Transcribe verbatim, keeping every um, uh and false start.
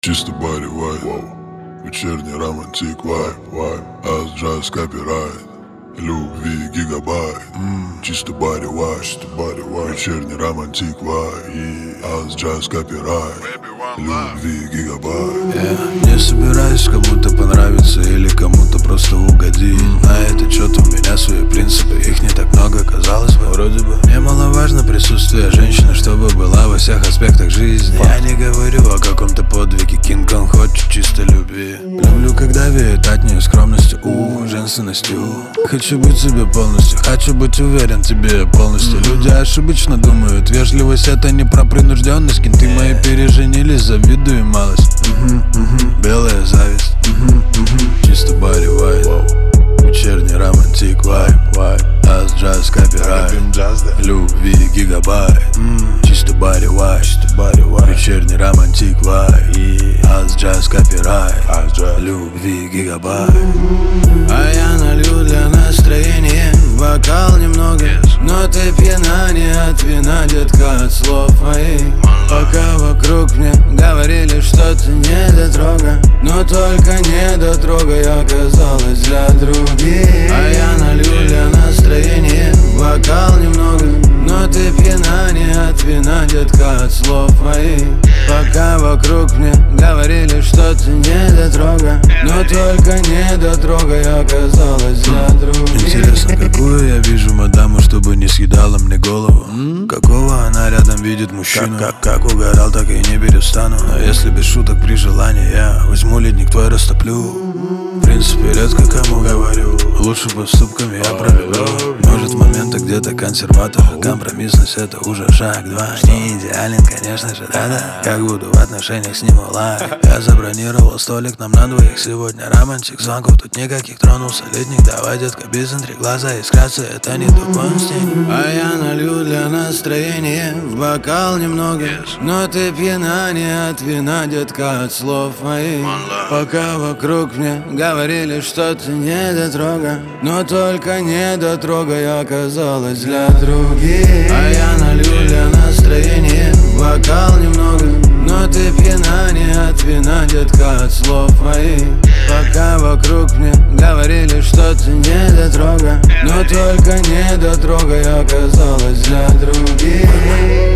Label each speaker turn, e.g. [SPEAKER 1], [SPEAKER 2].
[SPEAKER 1] Чисто body white, вечерний романтик вайб, вайб, ас джаз копирайт, любви гигабайт. mm. Чисто body white, чисто body white, вечерний романтик вайб, ас джаз копирайт, любви гигабайт.
[SPEAKER 2] Я не собираюсь кому-то понравиться или кому-то просто угодить. mm. На это что-то у меня свои принципы, их не так много, казалось бы, вроде бы. Мне маловажно присутствие женщины, чтобы была во всех аспектах жизни. Я не говорю о каком-то подвиге, Кинг-Конг хочет чисто любви. Люблю, когда веет от нее скромностью, у женственностью. Хочу быть себе полностью, хочу быть уверен тебе полностью. mm-hmm. Люди ошибочно думают, вежливость это не про принужденность. Кенты мои переженились, завидую малость. mm-hmm, mm-hmm. Белая зависть. mm-hmm, mm-hmm. Чисто body white, вечерний романтик вайб, вайб, ас джаз копирайт, любви гигабайт. mm. Чисто body white, чисто body white, вечерний романтик вайб, ас джаз копирайт, любви гигабайт. А я налью для настроения бокал немного, но ты пьяна не от вина, детка, от слов моих. Пока вокруг мне говорили, что ты недотрога, но только недотрога я оказалась для других. А я налью для настроения бокал немного, но ты пьяна не от вина, детка, от слов моих. Пока вокруг мне говорили, что ты недотрога, но только недотрога я оказалась для других. Интересно, какую я вижу мадаму, чтобы не съедала мне голову? М? Какого она рядом видит мужчину? Как, как, как угорал, так и не перестану. Но если без шуток при желании я возьму ледник твой, растоплю. В принципе, редко кому говорю, лучше поступками я пролюблю. Может, в моментах где-то консерватор, компромиссность это уже шаг два. Не идеален, конечно же, да-да. Как буду в отношениях с ним лайк. Я забронировал столик нам на двоих. Сегодня романтик, звонков тут никаких. Тронулся летник, давай, детка, без интриг. Глаза искрятся, это не тупость. А я налью для настроения в бокал немного, но ты пьяна не от вина, детка, от слов моих. Пока вокруг мне говорили, что ты недотрога, но только недотрога я оказалась для других. А я налью для настроения бокал немного, но ты пьяна не от вина, детка, от слов моих. Пока вокруг мне говорили, что ты недотрога, но только недотрога я оказалась для других.